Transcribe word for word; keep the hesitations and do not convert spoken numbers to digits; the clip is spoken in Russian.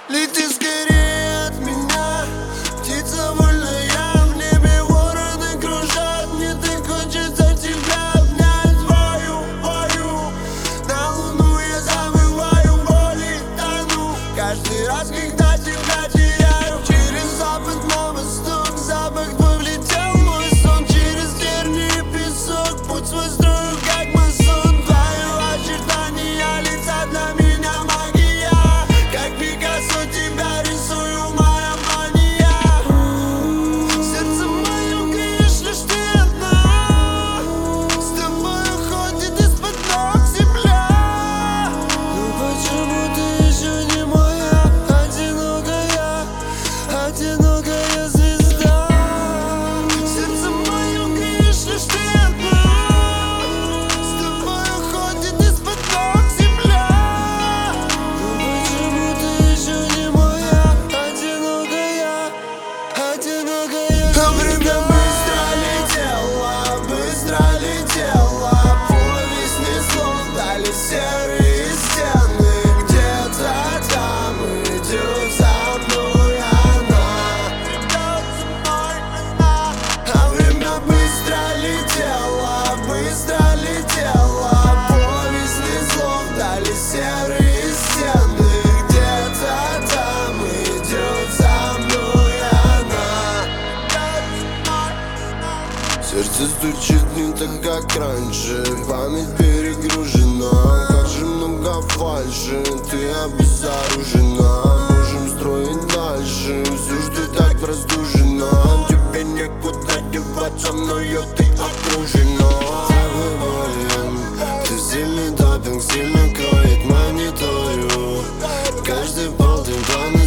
Лети скорее от меня, птица вольная в небе, вороны кружат. Мне так хочется тебя обнять. Вою, вою, на луну я забываю боли, тону каждый раз, когда тебя теряю. Через запад на восток запах твой влетел в мой сон. Через тернии и песок путь свой строю, как масон. Твои очертания лица для меня магия, как Пикассо тебя рисую, моя мания. Сердце мое греешь лишь ты одна, с тобой уходит из-под ног земля. Но почему ты еще не моя одинокая, одинокая звезда? Сердце мое греешь лишь ты одна, с тобой уходит из-под ног земля. Но почему ты еще не моя одинокая, одинокая звезда? Время быстро летело, быстро летело, повесть несло вдали серые стены. Где-то там идет за мной она, идет за мной она. А время быстро летело, быстро летело, повесть несло вдали серые стены. Где-то там идет за мной она, идет за мной она. Сердце стучит не так, как раньше, память перегружена. Как же много фальши, ты обезоружена. Можем строить дальше, все, что так простужена. Тебе некуда деваться, мною ты окружена. Твой болен, ты сильный допинг, сильно кроет, мониторю. Каждый полдень планы